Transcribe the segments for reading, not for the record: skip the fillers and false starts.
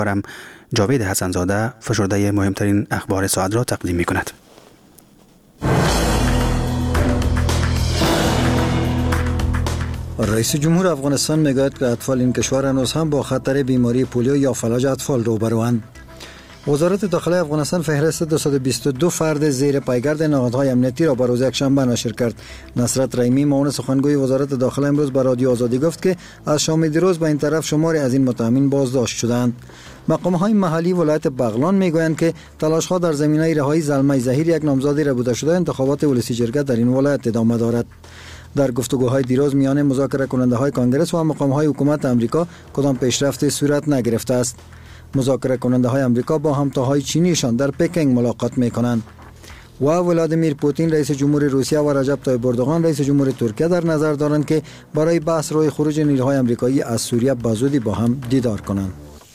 برم جاوید حسنزاده فشرده مهمترین اخبار ساعت را تقدیم می کند. رئیس جمهور افغانستان میگوید که اطفال این کشور هنوز هم با خطر بیماری پولیو یا فلج اطفال روبروند. وزارت داخلی افغانستان فهرست 222 فرد زیر پایگرد نهادهای امنیتی را بر روز یکشنبه نشر کرد. نصرت رحیمی معاون سخنگوی وزارت داخلی امروز به رادیو آزادی گفت که از شام دیروز به این طرف شماری از این متهمین بازداشت شدند. مقام‌های محلی ولایت بغلان میگویند که تلاش‌ها در زمینه رهایی زلمه ظهیر یک نامزد ربوده شده انتخابات ولسی جرگه در این ولایت ادامه دارد. در گفتگوهای دیروز میان مذاکره کننده های کانگرس و مقام‌های حکومت امریکا کدام پیشرفتی صورت نگرفته است. مذاکره کننده های امریکا با همتاهای چینیشان در پکینگ ملاقات میکنند و ولادیمیر پوتین رئیس جمهور روسیه و رجب طیب اردوغان رئیس جمهور ترکیه در نظر دارند که برای بحث روی خروج نیروهای امریکایی از سوریه بزودی با هم دیدار کنند.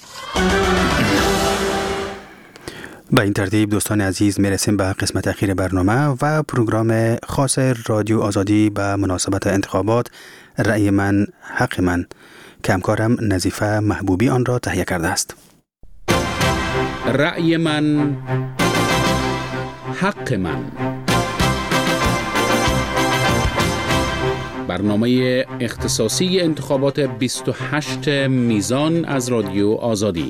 به این ترتیب دوستان عزیز میرسیم به قسمت اخیر برنامه و پروگرام خاص رادیو آزادی به مناسبت انتخابات رأی من حق من که همکارم نظیفه محبوبی آن را تهیه کرده است. رأی من حق من، برنامه اختصاصی انتخابات 28 میزان از رادیو آزادی.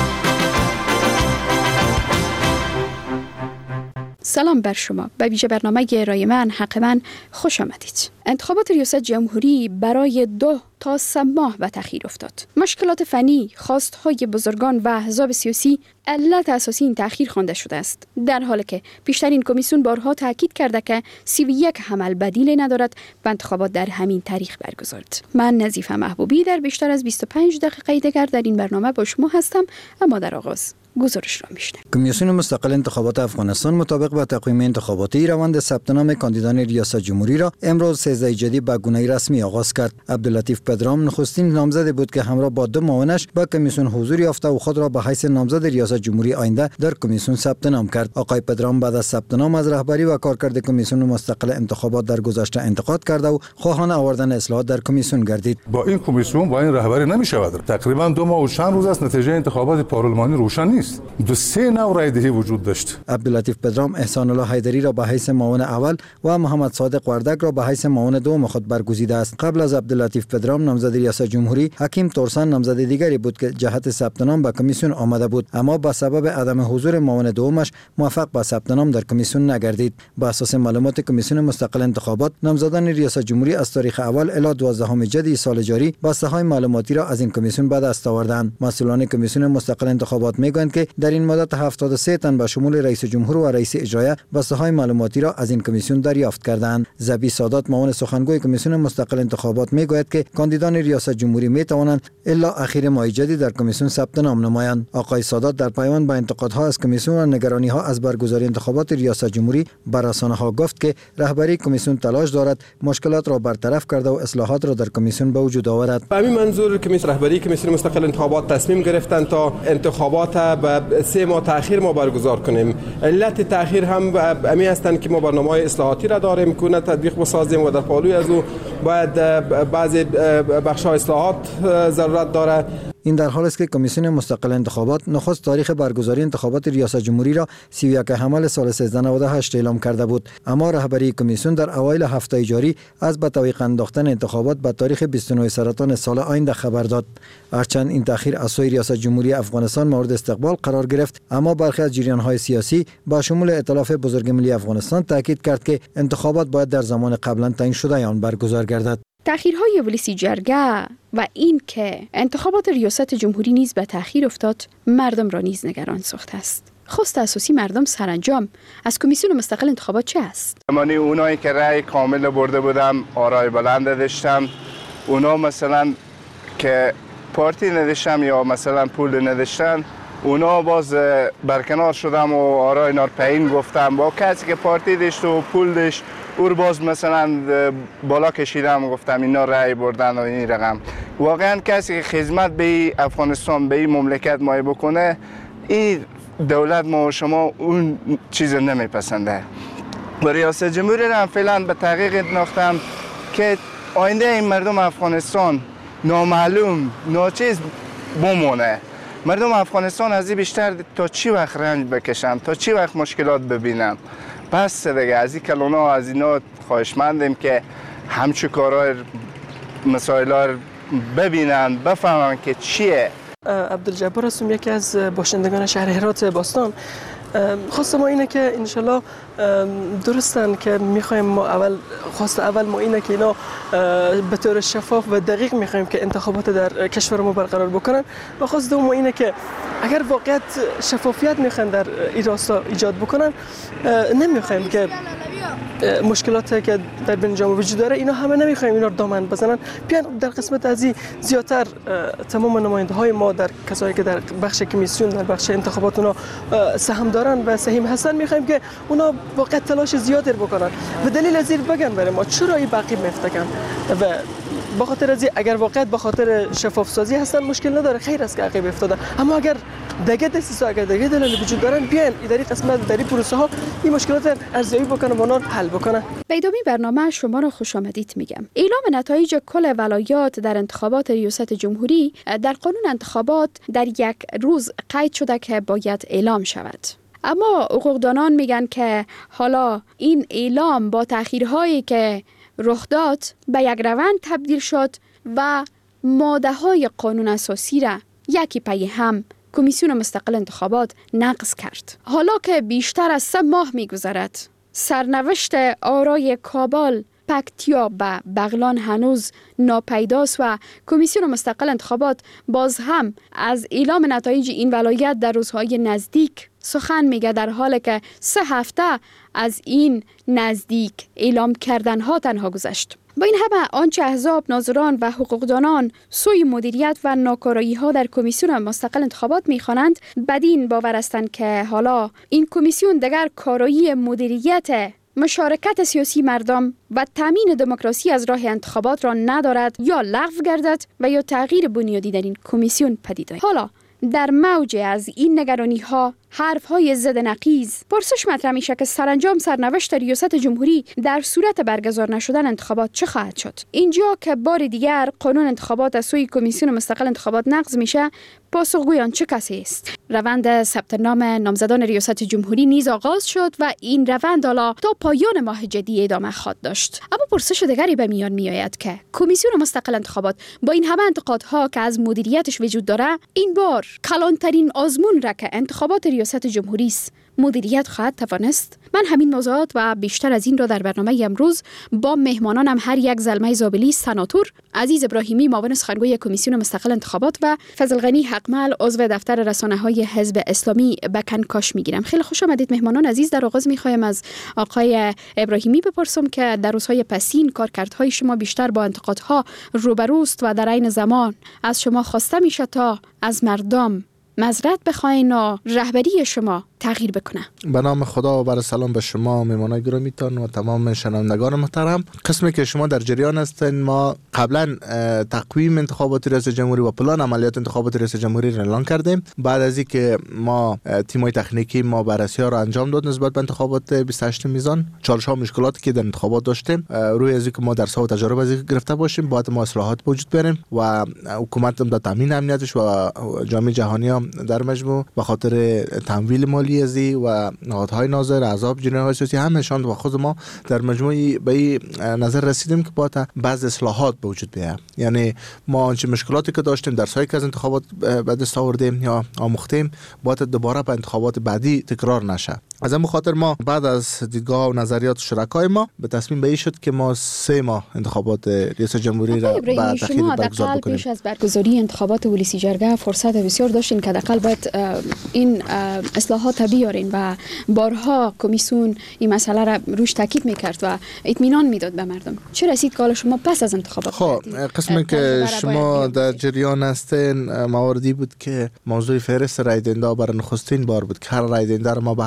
سلام بر شما. به ویژه برنامه رأی من حق من خوش آمدید. انتخابات ریاست جمهوری برای 2 تا 3 ماه به تأخیر افتاد. مشکلات فنی، خواستهای بزرگان و احزاب سیاسی علت اساسی این تأخیر خوانده شده است، در حالی که پیشترین کمیسیون بارها تاکید کرده که 31 حمل بدیل ندارد و انتخابات در همین تاریخ برگزارد. من نظیفه محبوبی در بیشتر از 25 دقیقه دیگر در این برنامه با شما هستم، اما در آغاز گزارش را میشنویم. کمیسیون مستقل انتخابات افغانستان مطابق با تقویم انتخاباتی روند ثبت نام کاندیدان ریاست جمهوری را امروز 13 جدی به گونه رسمی آغاز کرد. عبداللطیف پدرام نخستین نامزد بود که همراه با 2 معاونش به کمیسیون حضور یافته و خود را به حیث نامزد ریاست جمهوری آینده در کمیسیون ثبت نام کرد. آقای پدرام بعد از ثبت نام از رهبری و کارکرد کمیسیون مستقل انتخابات در گذشته انتقاد کرده و خواهان آوردن اصلاحات در کمیسیون گردید. با این کمیسیون با این رهبری نمی‌شود. تقریبا 2 ماه و چند روز است نتیجه انتخابات پارلمانی روشن نیست. 3 نوع رای دهی وجود داشت. عبداللطیف پدرام احسان الله حیدری را به حیث معاون اول و محمد صادق وردک را به حیث معاون دوم خود برگزیده است. قبل از عبداللطیف پدرام نامزد ریاست جمهوری حکیم تورسن نامزد دیگری بود که جهت ثبت نام به کمیسیون آمده بود، اما به سبب عدم حضور معاون دومش موفق به ثبت نام در کمیسیون نگردید. بر اساس معلومات کمیسیون مستقل انتخابات نامزدان ریاست جمهوری از تاریخ اول الی 12 جدی سال جاری بسته‌های معلوماتی را از این کمیسیون به دست آوردند. مسئولان کمیسیون مستقل انتخابات میگویند که در این مدت 73 تن به شمول رئیس جمهور و رئیس اجرایی بسته‌های معلوماتی را از این کمیسیون دریافت کردند. زبی سادات معاون سخنگوی کمیسیون مستقل انتخابات میگوید که کاندیدان ریاست جمهوری می توانند الا اخیر ماه جدی در کمیسیون ثبت نام نمایند. آقای سادات در پیوند با انتقادها از کمیسیون و نگرانی‌ها از برگزاری انتخابات ریاست جمهوری بر رسانه‌ها گفت که رهبری کمیسیون تلاش دارد مشکلات را برطرف کرده و اصلاحات را در کمیسیون به وجود آورد. به همین منظور رهبری کمیسیون مستقل انتخابات تصمیم گرفتند تا انتخابات به 3 ماه تأخیر ما برگزار کنیم. علت تأخیر هم امی هستند که ما برنامه‌های اصلاحاتی را داریم که تطبیق بسازیم و در پالوی از او باید بعضی بخش‌های اصلاحات ضرورت داره. این در حالی است که کمیسیون مستقل انتخابات نخست تاریخ برگزاری انتخابات ریاست جمهوری را 31 حمل سال 1398 اعلام کرده بود، اما رهبری کمیسیون در اوایل هفته جاری از به تعویق انداختن انتخابات به تاریخ 29 سرطان سال آینده خبر داد. هرچند این تأخیر از سوی ریاست جمهوری افغانستان مورد استقبال قرار گرفت، اما برخی از جریان‌های سیاسی با شمول ائتلاف بزرگ ملی افغانستان تاکید کرد که انتخابات باید در زمان قبلا تعیین شده آن برگزار گردد. تأخیرهای ولسی جرگه و این که انتخابات ریاست جمهوری نیز به تأخیر افتاد مردم را نیز نگران ساخته است. خواست اساسی مردم سرانجام از کمیسیون مستقل انتخابات چه است؟ من اونایی که رأی کامل برده بودم، آرای بلند داشتم، اونا مثلا که پارتی نداشتم یا مثلا پول نداشتن، اونا باز برکنار شدم و آرای اینا رو پایین گفتم. با کسی که پارتی داشت و پول داشت او باز مثلا بالا کشیدم و گفتم اینا رأی بردن و این رقم. واقعا کسی که خدمت به افغانستان به این مملکت ما بکنه، این دولت ما و شما اون چیز نمیپسنده. و ریاست جمهوری را فعلا به تحقیق انداختم که آینده این مردم افغانستان نامعلوم ناچیز بمونه. مردم افغانستان از این بیشتر تا چی وقت رنج بکشن، تا چی وقت مشکلات ببینن؟ بس دیگه از این کلونا از اینا خواهشمندیم که همچه کارهای مسائل ببینن، بفهمن که چیه. عبدالجبار هستم، یکی از باشندگان شهر هرات باستان. خواست ما اینه که انشالله درستن که میخوایم ما اول ما اینه که اینا به طور شفاف و دقیق میخوایم که انتخابات در کشور ما برقرار بکنن و خواست دوم اینه که اگر واقعیت شفافیت میخواین در این راستا ایجاد بکنن، نمیخوایم که مشکلاتی که در بین جامعه وجود داره اینا همه نمیخوایم اینا رو دامن بزنن. بیان در قسمت از این زیادتر تمام نماینده های ما در کسایی که در بخش کمیسیون در بخش انتخابات اونا سهم دارن و سهم هستن، میخوایم که اونا واقعا تلاش زیادی بکنن و دلیل از این بگن برای ما چرا این باقی میفتگن و به خاطر از اگر واقعا به خاطر شفاف سازی هستن مشکل نداره، خیر است که عقب افتادن. اما اگر دیگه دسیسا اگر دیگه دلیل وجود دارن، بیان در این قسمت در این پروسه ها این مشکلات ارزیابی بکنن و اون حل بکنن. به ادامه برنامه شما را خوش آمدید میگم. اعلام نتایج کل ولایات در انتخابات ریاست جمهوری در قانون انتخابات در یک روز قید شده که باید اعلام شود. اما حقوقدانان میگن که حالا این اعلام با تأخیرهایی که رخ داد به یک روند تبدیل شد و ماده های قانون اساسی را یکی پی هم کمیسیون مستقل انتخابات نقض کرد. حالا که بیشتر از 3 ماه میگذرد، سرنوشت آرای کابل، پکتیا و بغلان هنوز ناپیداست و کمیسیون مستقل انتخابات باز هم از اعلام نتایج این ولایت در روزهای نزدیک سخن میگه، در حالی که 3 هفته از این نزدیک اعلام کردن ها تنها گذشت. با این همه آنچه احزاب، ناظران و حقوقدانان سوی مدیریت و ناکارایی ها در کمیسیون مستقل انتخابات میخوانند، بدین باور هستند که حالا این کمیسیون دیگر کارایی مدیریت مشارکت سیاسی مردم و تامین دموکراسی از راه انتخابات را ندارد، یا لغو گردد و یا تغییر بنیادی در این کمیسیون پدید آید. حالا در موج از این نگرانی ها، حرف های ضد نقیض، پرسش مطرح میشه که سرانجام سرنوشت ریاست جمهوری در صورت برگزار نشدن انتخابات چه خواهد شد؟ اینجا که بار دیگر قانون انتخابات از سوی کمیسیون مستقل انتخابات نقض میشه، پاسخگویان چه کسی است؟ روند ثبت نام نامزدان ریاست جمهوری نیز آغاز شد و این روند حالا تا پایان ماه جدی ادامه خواهد داشت. اما پرسش دیگری به میان میآید که کمیسیون مستقل انتخابات با این همه انتقادها که از مدیریتش وجود داره، این بار کلانترین آزمون را که انتخابات ریاست جمهوری است مدیریت خواهد توانست؟ من همین موضوعات و بیشتر از این را در برنامه امروز با مهمانانم، هر یک زلمه زابلی سناتور، عزیز ابراهیمی معاون سخنگوی کمیسیون مستقل انتخابات و فضل غنی حقمل عضو دفتر رسانه‌های حزب اسلامی به کنکاش میگیرم. خیلی خوش آمدید مهمانان عزیز. در آغاز میخوایم از آقای ابراهیمی بپرسم که در روزهای پسین کارکردهای شما بیشتر با انتقادها روبروست و در عین زمان از شما خواسته میشه تا از مردم معذرت بخواین و رهبری شما تغییر بکنه. به نام خدا و بر سلام به شما مهمانان گرامیتان و تمام شنوندگان محترم. قسمی که شما در جریان هستین، ما قبلا تقویم انتخابات ریاست جمهوری و پلان عملیات انتخابات ریاست جمهوری را اعلان کردیم. بعد از اینکه ما تیم‌های تکنیکی ما بررسی ها را انجام داد نسبت به انتخابات 28 میزان، چالش‌ها و مشکلاتی که در انتخابات داشتیم، روی از اینکه ما درس ها و تجارب از این گرفته باشیم، باید ما اصلاحات به وجود بیاریم و حکومت هم در تامین امنیتش و جامعه جهانی هم در مجموع به خاطر تمویل مالی ازی و نهادهای ناظر، احزاب، جناح‌های سیاسی همشان و خود ما در مجموع به این نظر رسیدیم که باید بعض اصلاحات به وجود بیاید. یعنی ما آنچه مشکلاتی که داشتیم در سایه از انتخابات به دست آوردیم یا آموختیم، باید دوباره به انتخابات بعدی تکرار نشه. از این خاطر ما بعد از دیدگاه و نظریات شرکای ما به تصمیم به این شد که ما 3 ماه انتخابات ریاست جمهوری را به تأخیر برگزار بکنیم. پیش از برگزاری انتخابات ولسی جرگه فرصت بسیار داشتین که حداقل باید این اصلاحات بیارین و بارها کمیسیون این مسئله را روش تاکید میکرد و اطمینان میداد به مردم. چه رسید که شما پس از انتخابات قسمی که شما در جریان هستین، مواردی بود که موضوع فهرست رای دهنده برای نخستین بار بود که هر رای دهنده را ما به هر مرکز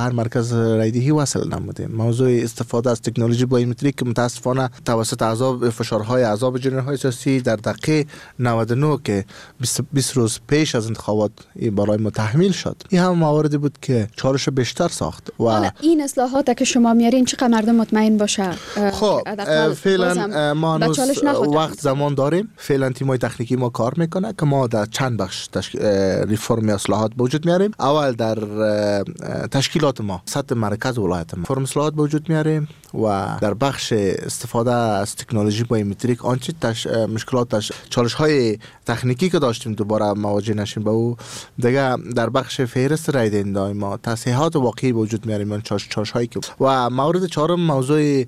از رای دهی وصل نمودیم. موضوع استفاده از تکنولوژی بایومتریک که متاسفانه توسط اعضاب فشارهای اعضاب جریان‌های سیاسی در دقیقه 99 که 20 روز پیش از انتخابات برای ما تحمیل شد، این هم مواردی بود که چالش بیشتر ساخت. و این اصلاحات که شما میارین چقدر مردم مطمئن باشه؟ خب فعلا ما وقت زمان داریم. فعلا تیمای تکنیکی ما کار میکنه که ما در چند بخش ریفرم اصلاحات به وجود میاریم. اول در تشکیلات ما سطح مرکز ولایت ما فرم اصلاحات به وجود میاریم و در بخش استفاده از تکنولوژی بایومتریک آنچه مشکلات چالش های تکنیکی که داشتیم دوباره مواجه نشیم با او دیگه. در بخش فهرست رای دهندگان ما تصحیحات واقعی به وجود میاریم چالش هایی که و مورد چهارم موضوع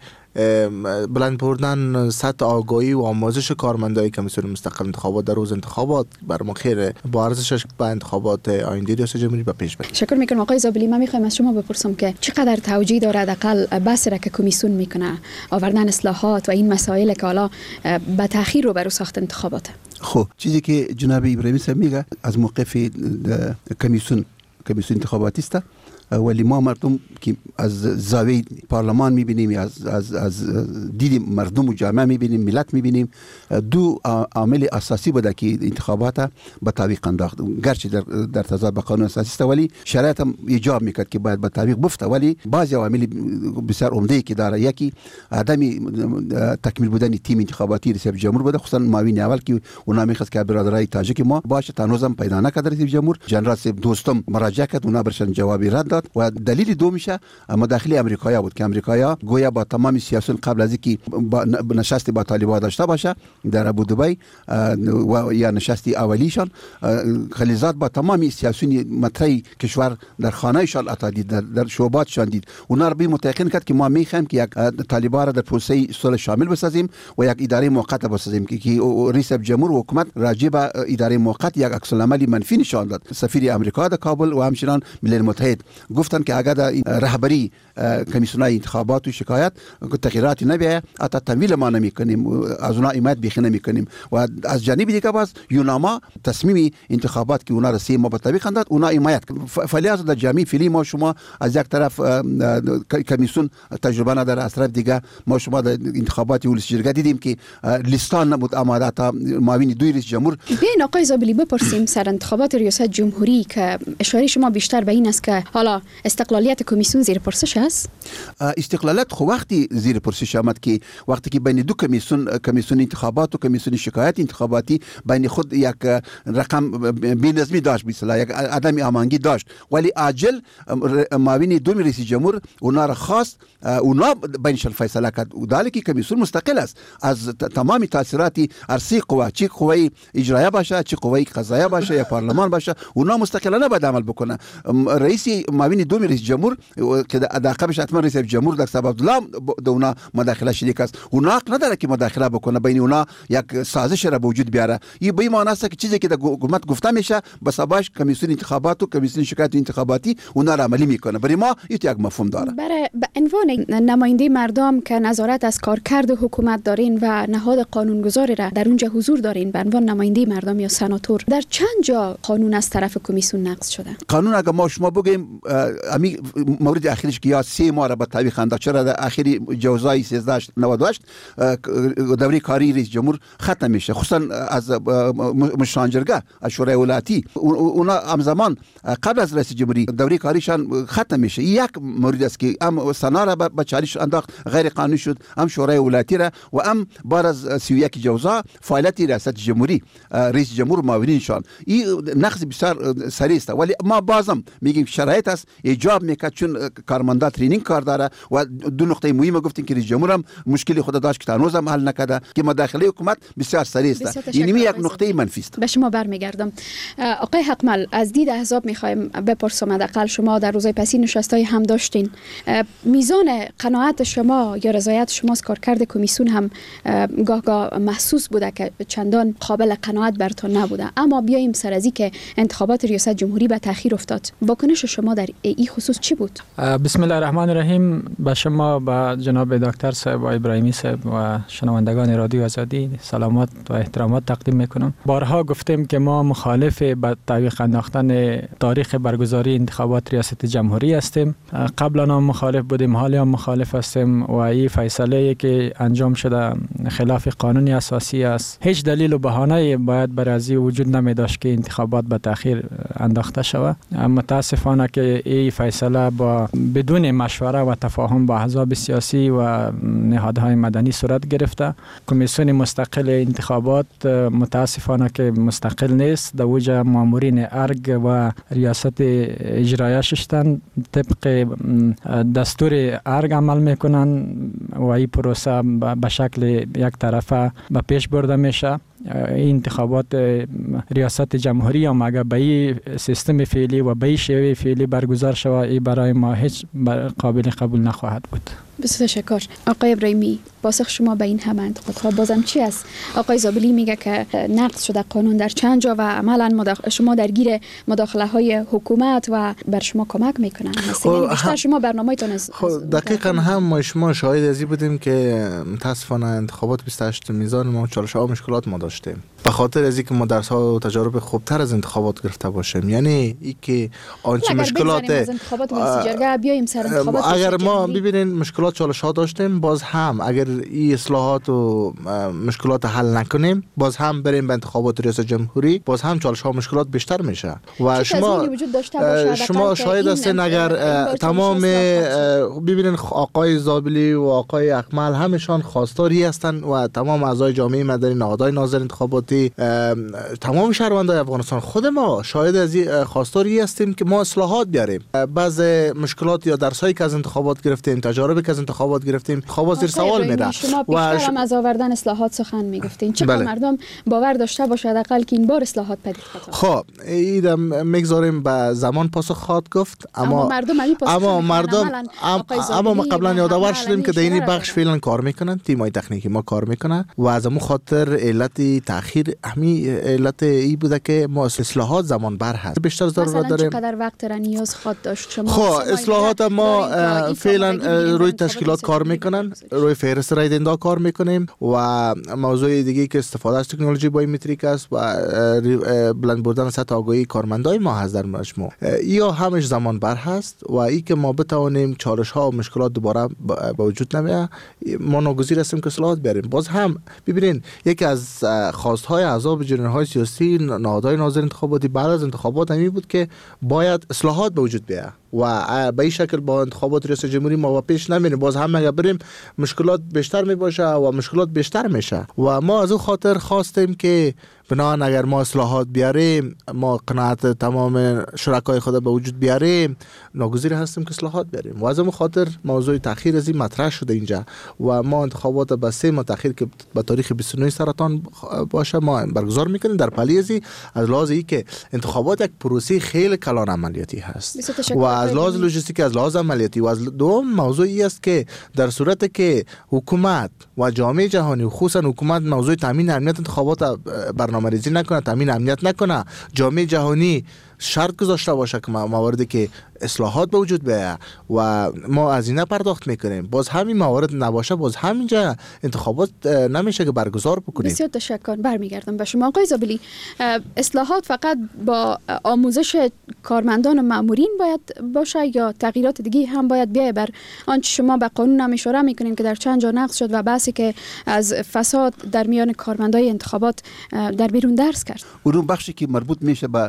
بلند بردن سطح آگاهی و آموزش کارمندای کمیسیون مستقل انتخابات در روز انتخابات بر مخیر با ارزشش به انتخابات آینده ریاست جمهوری به پیش بریم. شکر میکنم آقای زابلی. من میخوایم از شما بپرسم که چقدر توجیه داره حداقل بحثی را که کمیسیون میکنه آوردن اصلاحات و این مسائل که حالا به تاخیر رو برای ساخت انتخابات؟ خب چیزی که جناب ابراهیمی صاحب میگه از موقف کمیسیون انتخاباتی است، ولی ما مردم که از زاویه پارلمان میبینیم، از دید مردم و جامعه میبینیم، ملت میبینیم، دو عامل اساسی بوده که انتخابات به تعویق انداخت. گرچه در تضاد با قانون اساسی است ولی شرایط هم ایجاب میکرد که باید به تعویق بفته، ولی بعضی عوامل بسیار عمده که داره، یکی عدم تکمیل بودن تیم انتخاباتی رئیس جمهور بوده، خصوصا معاون اول که اونا میخواست که برادرای تاجیک ما باشه، تنوزم پیدا نکرد رئیس جمهور. جنرال صاحب دوستم مراجعه کرد، اونا برشن جوابی رد داد و دلیل دومشه مداخله امریکایی بود که امریکایی گویا با تمام سیاسیون قبل از اینکه نشست با طالبان داشته باشه در ابودبی و یا نشستی اولیشان خلیزات با تمام سیاسیون مطرح کشور در خانه‌شان اتادید، در شعباتشان دید. اونا رو به متقین کرد که ما میخوایم که یک طالبان را در پروسه صلح شامل بسازیم و یک اداره موقت بسازیم که رئیس جمهور و حکومت راجع به اداره موقت یک عکس العمل منفی نشان داد. سفیر امریکا در کابل و همچنین ملل متحد گفتن که اگر رهبری کمیسیونای انتخابات و شکایت تغییراتی نبیه حتی تمویل ما نمیکنیم، از اونا حمایت بیخی نمیکنیم. و از جانب دیگه باز یوناما تصمیم انتخابات که اونا رسید ما به تطبیق انداد، اونا حمایت فعالیت در جامعه فعلی ما شما از یک طرف کمیسیون تجربه نداره، از طرف دیگه ما شما در انتخابات ولسی جرگه دیدیم که لیستان نبود آماده تا معاون دوی رئیس جمهور. ببین آقای زابلی بپرسیم سر انتخابات ریاست جمهوری که اشاره شما بیشتر به این است که حالا استقلالیت کمیسیون زیر پرسش است؟ استقلالیت خو وقتی زیر پرسش آمد که وقتی که بین دو کمیسیون انتخابات و کمیسیون شکایت انتخاباتی بین خود یک رقم بی‌نظمی داشت، مثلا یک عدم امانگی داشت، ولی عاجل معاون دوم رئیس جمهور اونا را خواست، اونا بینشان فیصله کرد. و دالی که کمیسیون مستقل است از تمام تاثیراتی ارسی قوا، چه قوای اجرایی باشه، چه قوای قضاییه باشه یا پارلمان باشه، اونا مستقلانه باید عمل بکنه. رئیس معاون دوم رئیس جمهور که در عقبش حتما رئیس جمهور دکتر عبدالله در اونا مداخله شریک است، اونا حق نداره که مداخله بکنه، بین اونا یک سازش را به وجود بیاره. این به این معنی است که چیزی که در حکومت گفته میشه بس باش کمیسیون انتخابات و کمیسیون شکایت انتخاباتی اونا را عملی میکنه. برای ما این یک مفهوم داره. برای به عنوان نماینده مردم که نظارت از کارکرد حکومت دارین و نهاد قانونگذاری را در اونجا حضور دارین به عنوان نماینده مردم یا سناتور، در چند جا قانون از طرف کمیسیون نقض شده؟ قانون اگر ما شما بگیم امی مورد اخیرش که یا 3 ماه را به تعویق انداخت، چرا در اخیری جوزای 1398 دوره کاری رئیس جمهور ختم میشه، خصوصا از مشران جرگه از شورای ولایتی اونا همزمان قبل از رئیس جمهوری دوره کاریشان ختم میشه. یک مورد است که هم سنا را به چالش انداخت، غیر قانونی شد، هم شورای ولایتی را و هم بعد از 31 جوزا فعالیت ریاست جمهوری رئیس جمهور معاونینشان. این نقض بسیار سریع است، ولی ما بازم میگیم شرایط است ایجاب میکرد چون کارمندا ترینینگ کار داره. و دو نقطه مهم گفتیم که رئیس جمهور هم مشکلی خود داشت که هنوز هم حل نکرده که مداخله حکومت بسیار سریع است. این یک نقطه منفی است. به شما برمیگردم آقای حقمل، از دید احزاب میخوایم بپرسم، حداقل شما در روزهای پسی نشستای هم داشتین، میزان قناعت شما یا رضایت شما از کارکرد کمیسیون هم گاه محسوس بوده که چندان قابل قناعت براتون نبوده. اما بیایم سر از که انتخابات ریاست جمهوری به تأخیر تأخیر افتاد. واکنش شما در این خصوص چی بود؟ بسم الله الرحمن الرحیم. به شما، به جناب دکتر صاحب و ابراهیمی صاحب و شنوندگان رادیو آزادی سلامات و احترامات تقدیم میکنم. بارها گفتیم که ما مخالف به تعویق انداختن تاریخ برگزاری انتخابات ریاست جمهوری هستیم. قبلا هم مخالف بودیم، حالا هم مخالف هستیم و این فیصله که انجام شده خلاف قانون اساسی است. هیچ دلیل و بهانه‌ای باید برای وجود نمی داشت که انتخابات به تأخیر انداخته شود. متاسفانه که این فیصله با بدون مشوره و تفاهم با احزاب سیاسی و نهادهای مدنی صورت گرفته. کمیسیون مستقل انتخابات متاسفانه که مستقل نیست. در اوج مامورین ارگ و ریاست اجرایی شدن طبق دستور ارگ عمل میکنن و این پروسه به شکل یک طرفه به پیش برده میشه. این انتخابات ریاست جمهوری هم اگر به این سیستم فعلی و به این شیوه فعلی برگزار شود، این برای ما هیچ قابل قبول نخواهد بود. بسیار تشکر. آقای ابراهیمی، پاسخ شما به این همه انتقادها بازم چی است؟ آقای زابلی میگه که نقض شده قانون در چند جا و عملا شما درگیر مداخله های حکومت و بر شما کمک میکنن هستین. بیشتر شما برنامه‌تون است. دقیقاً هم شما شاهد ازی بودیم که متاسفانه انتخابات 28 میزان ما چالش‌ها و مشکلات ما داشتیم. به خاطر از اینکه ما درس‌ها و تجارب خوبتر از انتخابات گرفته باشیم، یعنی اینکه آنچه مشکلات اگر ما ببینین مشکلات چالش‌ها داشتیم، باز هم اگر این اصلاحات و مشکلات حل نکنیم، باز هم بریم به انتخابات ریاست جمهوری، باز هم چالش‌ها و مشکلات بیشتر میشه. و شما شاهد هستین اگر تمام ببینین آقای زابلی و آقای اکمل همشان خواستاری هستن و تمام اعضای جامعه مدنی، نهادهای ناظر انتخاباتی، تمام شهروندان افغانستان، خود ما شاهد از خواستاری هستیم که ما اصلاحات بیاریم. بعض مشکلات یا درسایی که از انتخابات گرفتیم، تجاربی که از انتخابات گرفتیم، خواب زیر سوال میره. شما بیشتر هم از آوردن اصلاحات سخن میگفتین. چقدر مردم باور داشته باشه حداقل که این بار اصلاحات پدید خواهد؟ خب ایدم میگذاریم به زمان پاسخ خواهد گفت، اما ما قبلا یادآور شدیم که در این بخش فعلا کار میکنن، تیمای تکنیکی ما کار میکنن و از همون خاطر علت تاخیر همین علت ای بوده که ما اصلاحات زمان بر هست. بیشتر ضرورت داریم. چقدر وقت را نیاز خواهد داشت شما؟ خب اصلاحات ما فعلا روی تشکیلات کار میکنن، روی فهرست رای دهنده کار میکنیم و موضوع دیگه که استفاده از تکنولوژی بایومتریک است و بلند بردن سطح آگاهی کارمندای ما هست در مجموع. یا همش زمان بر هست و ای که ما بتوانیم چالش ها و مشکلات دوباره به وجود نمیاد، ما ناگزیر هستیم که اصلاحات بیاریم. باز هم ببینین یکی از خواست های احزاب جنرهای سیاسی، نهادهای ناظر انتخاباتی بعد از انتخابات همین بود که باید اصلاحات به وجود بیاد و به این شکل با انتخابات ریاست جمهوری ما پیش نمیریم. باز هم اگر بریم مشکلات بیشتر میباشه و مشکلات بیشتر میشه و ما از اون خاطر خواستیم که بنابراین اگر ما اصلاحات بیاریم، ما قناعت تمام شرکای خود به وجود بیاریم، ناگزیر هستیم که اصلاحات بیاریم و از اون خاطر موضوع تأخیر از این مطرح شده اینجا و ما انتخابات به 3 ماه تأخیر که به تاریخ 29 سرطان باشه ما برگزار میکنیم. در پلیزی از لحاظ ای که انتخابات یک پروسه خیلی کلان عملیاتی هست و از لحاظ لوجستیک، از لحاظ عملیاتی و از دوم موضوعی است که در صورت که حکومت و جامعه جهانی و خصوصا حکومت موضوع تامین امنیت انتخابات برنامه‌ریزی نکنه، تامین امنیت نکنه، جامعه جهانی شرط گذاشته باشه که مواردی که اصلاحات به وجود بیاید و ما از این پرداخت میکنیم، باز همین موارد نباشه، باز همینجا انتخابات نمیشه که برگزار بکنیم. بسیار تشکر. برمیگردم به شما آقای زابلی. اصلاحات فقط با آموزش کارمندان و مامورین باید باشه یا تغییرات دیگه هم باید بیاید بر آنچه شما به قانون هم اشاره میکنیم که در چند جا نقض شد و بحثی که از فساد در میان کارمندای انتخابات در بیرون درس کرد؟ اون بخشی که مربوط میشه به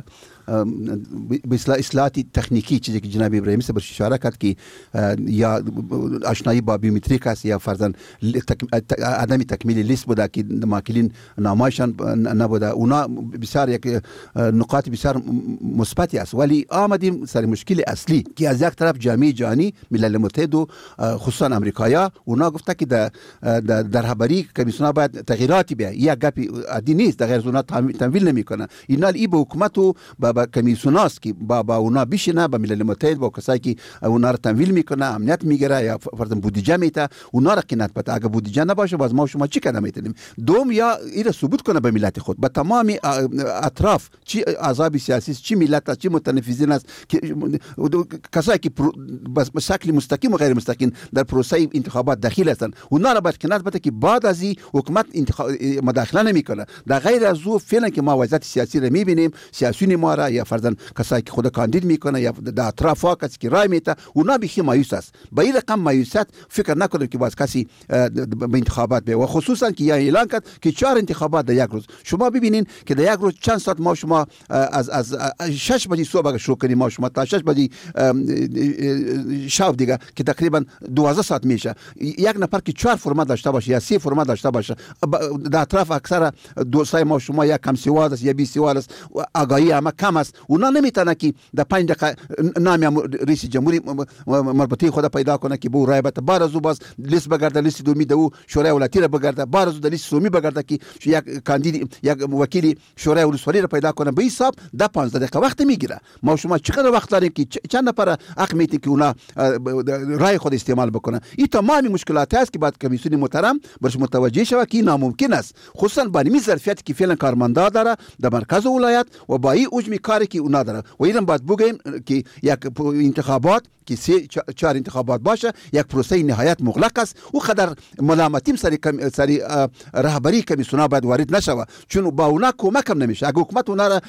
اصلاحات تکنیکی، چیزی که جناب ابراهیمی صاحب اشاره کرد که یا آشنایی با بیومتریک است یا فرضاً عدم تکمیل لیست بوده که ماکلین نامایشان نبوده، اونا بسیار یک نقاط بسیار مثبتی است. ولی آمدیم سر مشکل اصلی که از یک طرف جامعه جهانی، ملل متحد و خصوصا امریکایا، اونا گفته که در رهبری کمیسیون باید تغییراتی بیاید. یک گپ عادی نیست، در غیر از اونا تمویل نمیکنه. اینا ای به حکومت و به به کمیسیوناست که با اونا بشینه، با ملل متحد، با کسایی که اونا رو تمویل میکنه، امنیت میگیره یا فرضاً بودجه میته، اونا را قناعت بده. اگه بودجه نباشه باز ما شما چی کردیم میتونیم؟ دوم یا این ثبوت کنه به ملت خود، به تمام اطراف، چی احزاب سیاسی، چی ملت است، چی متنفذین است، که کسایی که به شکل مستقیم و غیر مستقیم در پروسه انتخابات دخیل هستند، اونا را باید قناعت بده که بعد از این حکومت مداخله نمیکنه. در غیر از او فعلا که ما وضعیت سیاسی را میبینیم، سیاسیون ما را یا فرضاً کسایی که خود کاندید میکنه یا در اطراف ها کسی که رای میته، اونا بیخی مایوس است. با این رقم مایوسیت فکر نکنید که باز کسی به انتخابات بیه، و خصوصا که اعلان کرد که 4 انتخابات در یک روز. شما ببینین که در یک روز چند ساعت ما شما از 6 بجه صبح شروع کنیم ما شما تا 6 بجه شب دیگه که تقریبا 12 ساعت میشه. یک نفر که 4 فرمت داشته باشه یا 3 فرمت داشته باشه، در اطراف اکثر دوستای ما شما یا کم سواد است یا 20 سواد است، آگاهی هم کم است. اونا نمیتونه که در 5 دقیقه نام رئیس جمهوری مربوطه خود پیدا کنه که بو رای بده، بعد از او باز لیست بگرده، لیست دومی دو شورای ولایتی را بگرده، بعد از او لیست سومی بگرده که یک کاندید یک وکیل شورای ولسوالی را پیدا کنه. به حساب ده 15 دقیقه وقت میگیره. ما شما چقدر وقت داریم که چند نفر حق میتین که اونا رای خود استعمال بکنه؟ این تمام مشکلات است که بعد کمیسیون محترم برش متوجه شود که ناممکن است، خصوصا با این ظرفیتی که فعلا کارمندا داره در مرکز ولایت و با این حجم کاری که اونا داره. و اینم باید بگیم که یک انتخابات که 4 انتخابات باشه یک پروسه نهایت مغلق است. او قدر ملامتیم سری رهبری کمیسیون باید وارد نشود، چون با اونا کمک هم نمیشه. اگه حکومت اونا را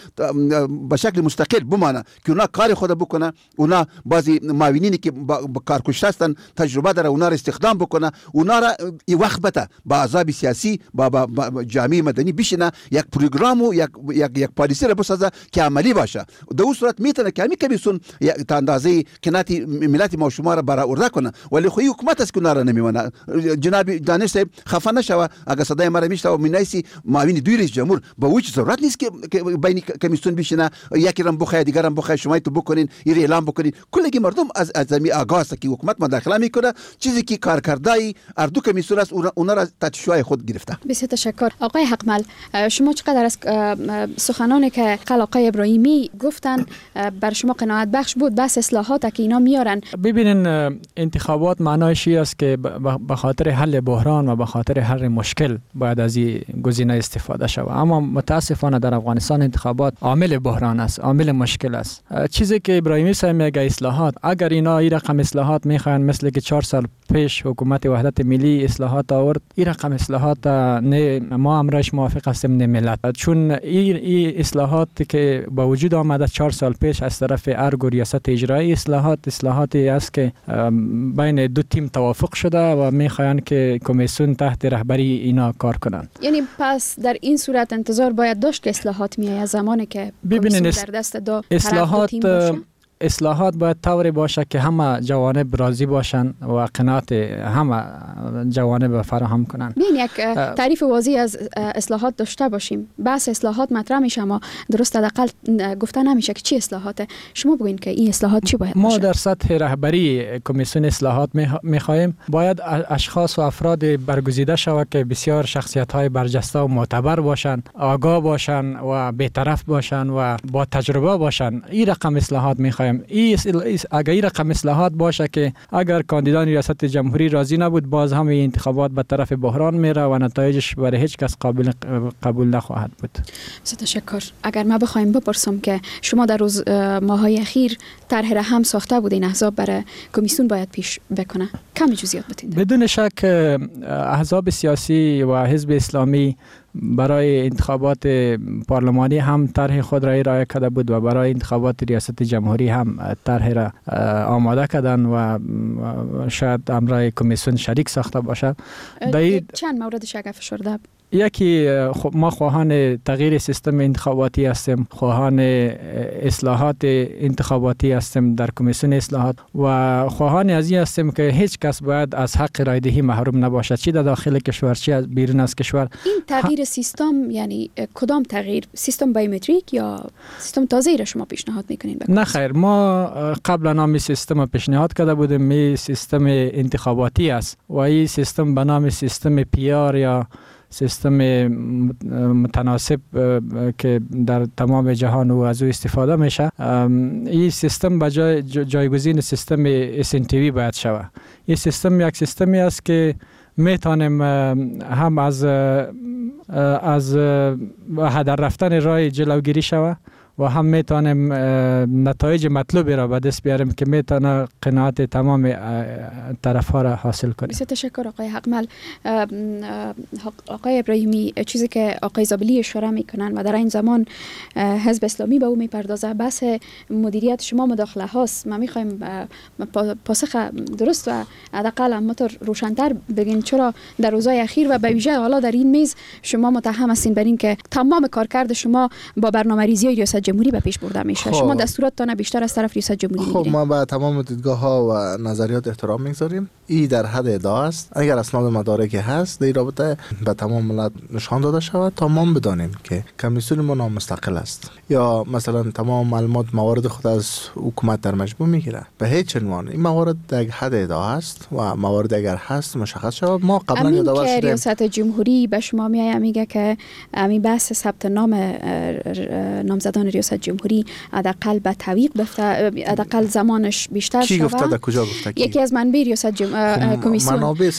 به شکل مستقل بمانه که اونا کار خود بکنه، اونا بعضی معاونینی که با کارکشته هستن تجربه داره اونا را استخدام بکنه، اونا را این وقت بده با احزاب سیاسی با جامعه مدنی بشینه، یک پروگرام و یک پالیسی را بسازه که عملی باشه. در اون صورت میتونه که همین کمیسیون تا اندازه کناتی ملت ما شما را برآورده کنه. ولی خو حکومت است که اونا را نمیمونه. جناب دانش صاحب خفه نشوه اگه صدای ما را میشنوه و مینایسی معاون دوی رئیس جمهور به وجه ضرورت نیست که بین کمیسیون بشینه، یکی را بخواه دیگرم بخواه، شما تو بکنین این اعلام بکنین. کلگی مردم از زمین آگاه است که حکومت مداخله میکنه، چیزی که کارکردای اردو کمیسیون است اونا را تشویق خود گرفته. بسیار تشکر. آقای حقمل، شما چقدر از سخنانی که آقای ابراهیمی گفتن بر شما قناعت بخش بود؟ بس اصلاحات که اینا میارن. ببینین انتخابات معنایش است که به خاطر حل بحران و به خاطر حل مشکل باید از این گزینه استفاده شود. اما متاسفانه در افغانستان انتخابات عامل بحران است، عامل مشکل است. چیزی که ابراهیمی صاحب میگه اصلاحات، اگر اینا این رقم اصلاحات میخوان مثل که 4 سال پیش حکومت وحدت ملی اصلاحات آورد، این رقم اصلاحات نه ما امرش موافق هستیم نه ملت، چون این اصلاحات که با وجود آمده 4 سال پیش از طرف ارگ و ریاست اجرایی، اصلاحاتی است که بین دو تیم توافق شده و میخواین که کمیسیون تحت رهبری اینا کار کنن. یعنی پس در این صورت انتظار باید داشت که اصلاحات میایه زمانی که کمیسیون در دست دو طرف تیم باشه؟ اصلاحات باید طوری باشه که همه جوانب راضی باشن و قناعت همه جوانب فراهم کنن. ببین یک تعریف واضح از اصلاحات داشته باشیم. بحث اصلاحات مطرح میشه اما درست حداقل گفته نمیشه که چی اصلاحاته. شما بگین که این اصلاحات چی باید باشه؟ ما در سطح رهبری کمیسیون اصلاحات میخوایم باید اشخاص و افراد برگزیده شود که بسیار شخصیت‌های برجسته و معتبر باشن، آگاه باشن و بی‌طرف باشن و با تجربه باشن. این رقم اصلاحات میخوایم. اگر این رقم اصلاحات باشه که اگر کاندیدان ریاست جمهوری راضی نبود، باز هم این انتخابات به طرف بحران میره و نتایجش برای هیچ کس قبول نخواهد بود. تشکر. اگر ما بخوایم بپرسم که شما در روز ماهای اخیر طرح را هم ساخته بودین احزاب برای کمیسیون باید پیش بکنه، کمی جزئیات بتین؟ بدون شک احزاب سیاسی و حزب اسلامی برای انتخابات پارلمانی هم طرح خود را ارائه کرده بود و برای انتخابات ریاست جمهوری هم طرح را آماده کردن و شاید امرای کمیسیون شریک ساخته باشد. چند موردش اگر فشرده؟ یکی ما خواهان تغییر سیستم انتخاباتی هستیم، خواهان اصلاحات انتخاباتی هستیم در کمیسیون اصلاحات و خواهان از این هستیم که هیچ کس باید از حق رای دهی محروم نباشد، چی در داخل کشور چی از بیرون از کشور. این تغییر سیستم یعنی کدام تغییر؟ سیستم بایومتریک یا سیستم تازه‌ای را شما پیشنهاد میکنین؟ نه خیر، ما قبلا نام سیستم پیشنهاد کرده بودیم، می سیستم انتخاباتی است و این سیستم به نام سیستم PR یا سیستم متناسب که در تمام جهان و از او استفاده میشه، این سیستم به جایگزین سیستم SNTV باید شود. این سیستم یک سیستمی است که میتونیم هم از هدر رفتن راه جلوگیری شود و هم میتونیم نتایج مطلوبی را به دست بیاریم که میتونه قناعت تمام طرف ها را حاصل کنیم. بسیار تشکر آقای حقمل. آقای ابراهیمی، چیزی که آقای زابلی اشاره میکنن و در این زمان حزب اسلامی به او میپردازه، بحث مدیریت شما مداخله هاست. ما میخوایم پاسخ درست و حداقل همونطور روشن‌تر بگین چرا در روزهای اخیر و به ویژه حالا در این میز شما متهم هستین بر این که تمام کارکرد شما با برنامه‌ریزی ریاست جمهوری به پیش برده میشه. شما دستوراتتان بیشتر از طرف ریاست جمهوری میگیرید. ما به تمام دیدگاه ها و نظریات احترام میگذاریم. این در حد ادعا است. اگر اسناد مدارکی هست در رابطه به تمام ملت نشان داده شود تا ما بدانیم که کمیسیون ما نامستقل است یا مثلا تمام معلومات موارد خود از حکومت در مجموع میگیره. به هیچ عنوان این موارد در حد ادعا است و موارد اگر هست مشخص شود. ما قبلا یادآور شدیم ریاست جمهوری به شما میگه که همین بحث ثبت نام نامزدان ریاست جمهوری حداقل به تعویق بفته، حداقل زمانش بیشتر شود. کی گفته؟ در کجا گفته؟ یکی از منبع ریاست کمیسیون. منابع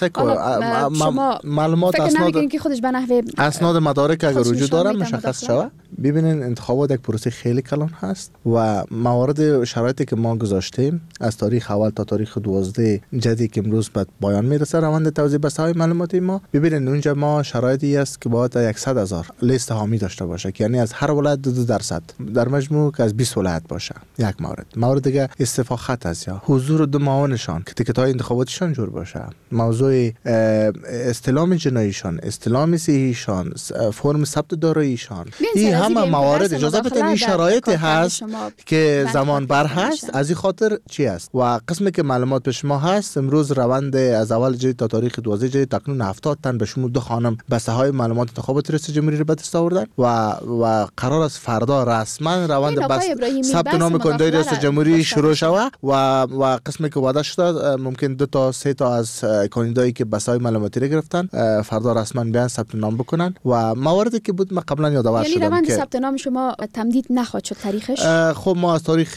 معلومات اسناد که خودش به نحوه اسناد مدارک اگر وجود داره مشخص شود. ببینین انتخابات یک پروسه خیلی کلان هست و موارد شرایطی که ما گذاشتیم از تاریخ اول تا تاریخ 12 جدی که امروز به پایان میرسه روند توزیع بسته‌های معلوماتی ما، ببینین اونجا ما شرایطی است که باید 100,000 لیست حامی داشته باشه که یعنی از هر ولایت 2% در مجموع که از 20 ولایت باشه. یک مورد دیگه استعفا خط است یا حضور دو معاونشان که تیکت‌های انتخاباتیشان جور باشه، موضوع استلام جناییشان، استلام صحیحشان، فرم ثبت داراییشان. این همه موارد اجازه بدین این شرایطی هست که زمان بر هست. از این خاطر چی است و قسمی که معلومات به شما هست امروز روند از اول جدید تا تاریخ 12 جدید تکنون 70 تن به شمول 2 خانم بسته معلومات انتخابات رئیس جمهوری رو به دست آوردن و قرار است فردا رسما روند ثبت نام کننده رئیس جمهوری شروع شود و قسمی که وعده شده ممکن 2 تا 3 تا از کاندیدایی که بسای معلوماتی رو گرفتن فردا رسما بیان ثبت نام بکنن و مواردی که بود ما قبلا یادآور شدم. یعنی روند ثبت نام شما تمدید نخواهد شد تاریخش؟ خب ما از تاریخ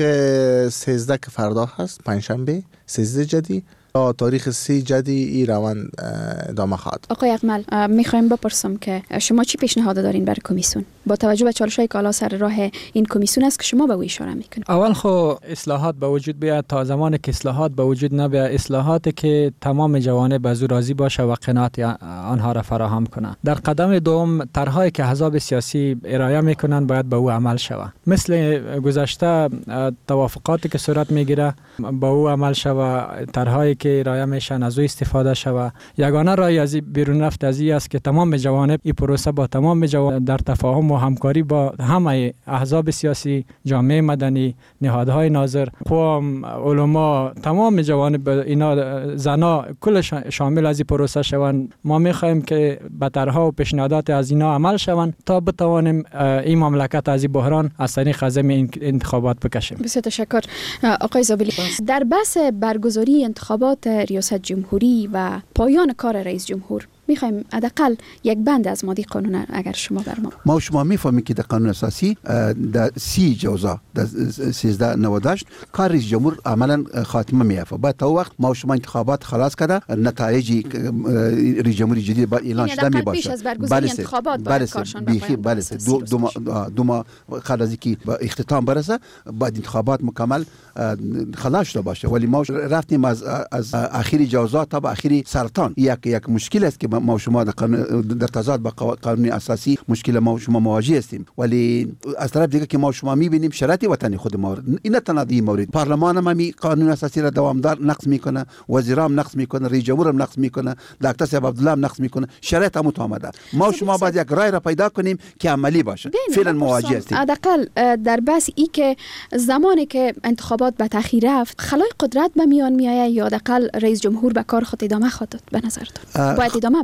13 که فردا هست پنجشنبه 13 جدی تا تاریخ 30 جدی این روند ادامه خواهد. آقای اقمل، میخوایم بپرسم که شما چی پیشنهاد دارین برای کمیسیون با توجه به چالش‌های که حالا سر راه این کمیسیون است که شما به او اشاره میکنید؟ اول خو اصلاحات به وجود بیاد. تا زمانی که اصلاحات به وجود نبیاد، اصلاحاتی که تمام جوانب از او راضی باشه و قناعت آنها را فراهم کنه. در قدم دوم طرحهایی که احزاب سیاسی ارائه میکنن باید به او عمل شود. مثل گذشته توافقاتی که صورت میگیره به او عمل شود، طرحهایی که ارائه میشن از او استفاده شود. یگانه راهی از بیرون رفت از این است که تمام جوانب این پروسه با تمام جوانب در تفاهم و همکاری با همه احزاب سیاسی، جامعه مدنی، نهادهای ناظر، قوم، علما، تمام جوانب اینا، زنا، کل شامل از این پروسه شوند. ما میخوایم که به طرحها و پیشنهادات از اینا عمل شوند تا بتوانیم این مملکت از این بحران از طریق عزم انتخابات بکشیم. بسیار تشکر. آقای زابلی، در بحث برگزاری انتخابات ریاست جمهوری و پایان کار رئیس جمهور میخوایم حداقل یک بند از ماده قانون اگر شما بر ما شما میفهمید که در قانون اساسی در 30 جوزا در 1398 کار رئیس جمهور عملا خاتمه میافته. بعد تا وقت ما شما انتخابات خلاص کرده نتایج رئیس جمهوری جدید با اعلان شده میباشه. بله دو ماه قبل از اینکه به اختتام برسه بعد انتخابات مکمل خلاص شده باشه. ولی ما رفتیم از اخیر جوزا تا به اخیر سرطان. یک مشکل است که ما شما در تضاد با قانون اساسی مشکل ما شما مواجه هستیم. ولی از طرف دیگه که ما شما میبینیم شرایط وطنی خود ما این تنادی مورد پارلمان هم قانون اساسی را دوامدار نقض میکنه، وزیرام نقض میکنه، رئیس جمهور هم نقض میکنه، دکتر صاحب عبدالله هم نقض میکنه. شرایط هم آمده. ما شما باید یک رای را پیدا کنیم که عملی باشه. فعلا مواجه هستیم. حداقل در بحث ای که زمانی که انتخابات به تاخیر رفت خلای قدرت به میان میآید یا حداقل رئیس جمهور به کار خود ادامه خواهد داد به نظرتون باید ادامه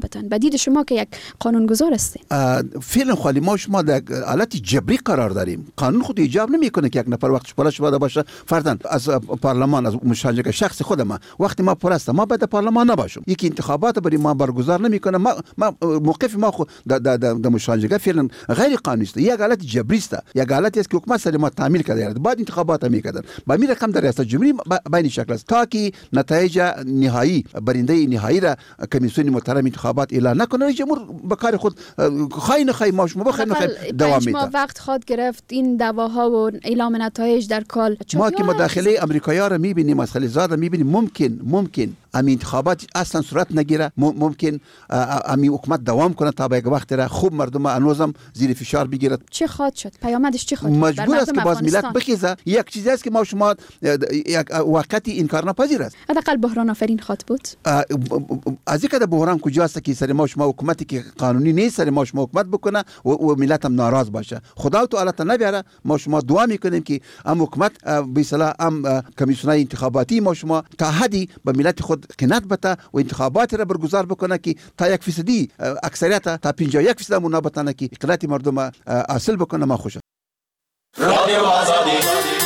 نسبتاً به دید شما که یک قانونگذار هستین؟ فعلا خالی ما شما در حالت جبری قرار داریم. قانون خود ایجاب نمیکنه که یک نفر وقتش پر شده باشه. فرضاً از پارلمان، از مشارکت شخص خود ما وقتی ما پر است ما بعد پارلمان نباشم، یکی انتخابات برای ما برگزار نمیکنه. ما موقف ما خود در مشارکت فعلا غیر قانونی است. یک حالت جبری است، یک حالتی است که حکومت سر ما تعمیل کرده بعد انتخابات میکردن. با می رقم در ریاست جمهوری به این شکل است تا که نتایج نهایی برنده نهایی را کمیسیون محترم انتخابات اعلان نکنه. رئیس جمهور به کار خود خواهی نخواهی ما شما بخیر نخواهی دوام میده. ما وقت خود گرفت این دعواها و اعلام نتایج در کال. ما که مداخله امریکایی‌ها را میبینیم، از خلیزاد میبینیم، ممکن امی انتخابات اصلا صورت نگیره، ممکن امی حکومت دوام کنه تا به یک وقت را خوب مردم هنوزم زیر فشار بگیرد. چه خواهد شد؟ پیامدش چه خواهد شد؟ مجبور است که باز ملت بخیزه. یک چیزی است که ما شما یک واقعیتی انکار ناپذیر است. حداقل بحران آفرین خواهد بود. از اینکه بحران کجاست که سر ما شما حکومتی که قانونی نیست سر ما شما حکومت بکنه و ملت هم ناراض باشه. خدا تو الله نبیاره. ما شما دعا میکنیم که ام حکومت به اصطلاح ام کمیسیونای انتخاباتی ما شما تا حدی به ملت خود قناعت بده و انتخابات را برگزار بکنه که تا 1% اکثریت تا 51% منابطانه که اقلیت مردم حاصل بکنه. ما خوشم. رادیو آزادی